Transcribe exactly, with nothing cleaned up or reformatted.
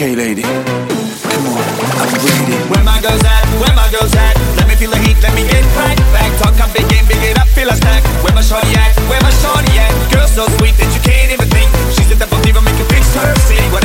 Okay, lady, come on, I'm ready. Where my girls at? Where my girls at? Let me feel the heat, let me get right back. Talk up big game, big it up, feel a stack. Where my shorty at? Where my shorty at? Girl so sweet that you can't even think. She's the type of diva make you fix her city. What